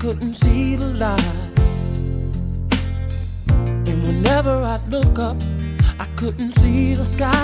couldn't see the light. And whenever I'd look up, I couldn't see the sky.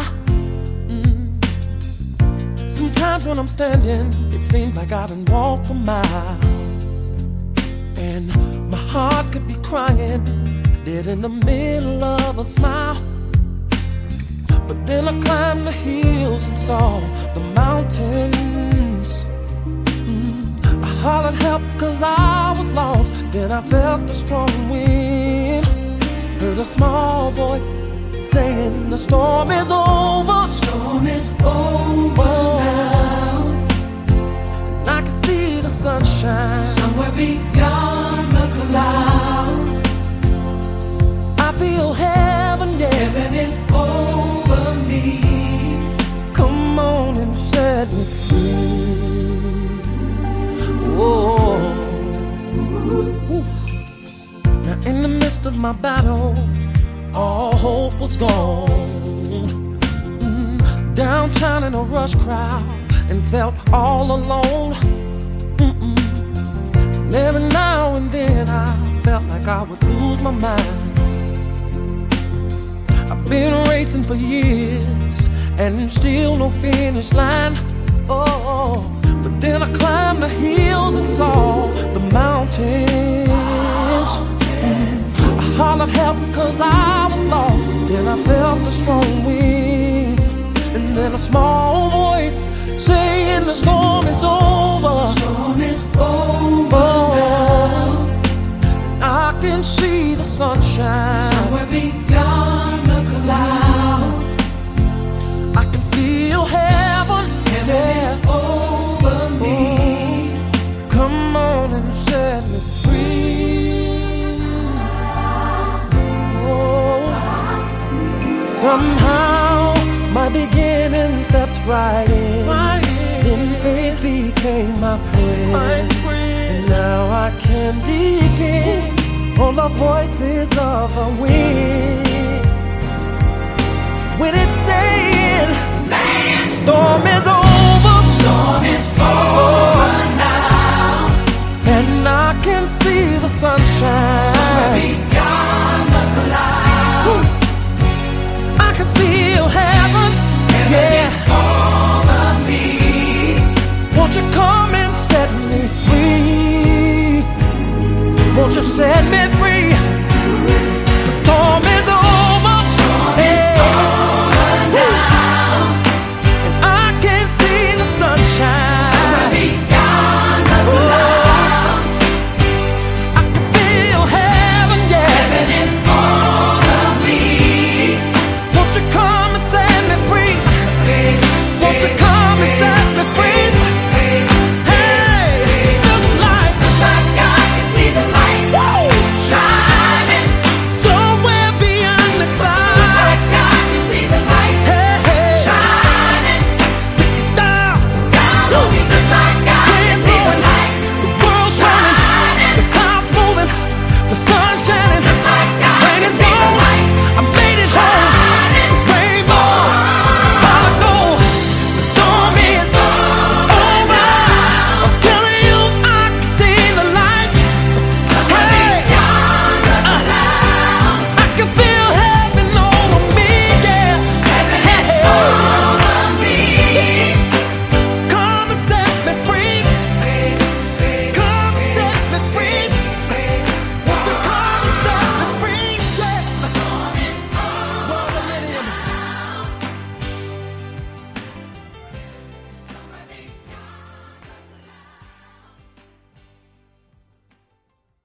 Sometimes when I'm standing, it seems like I done walked for miles. And my heart could be crying, dead in the middle of a smile. But then I climbed the hills and saw the mountains. I hollered help cause I was lost. Then I felt the strong wind. Heard a small voice saying the storm is over. The storm is over now. And I can see the sunshine somewhere beyond the clouds. I feel heaven, yeah. Heaven is over me. Come on and set me free. Whoa. Ooh. Now in the midst of my battle, all hope was gone. Downtown in a rush crowd and felt all alone. And every now and then I felt like I would lose my mind. I've been racing for years and still no finish line. Oh, but then I climbed the hills and saw the mountains. I hollered help cause I was lost. Then I felt the strong wind. And then a small voice saying the storm is over. The storm is over now. And I can see the sunshine somewhere beyond the clouds. I can feel heaven. Heaven is over me. Come on and set me free. Oh. Somehow my beginning stepped right in. Then faith became my friend. And now I can depend on the voices of the wind. When it's saying storm is over. Storm is over now. And I can see the sunshine somewhere beyond the clouds. I can feel heaven. Heaven is over me. Won't you come and set me free? Won't you set me free?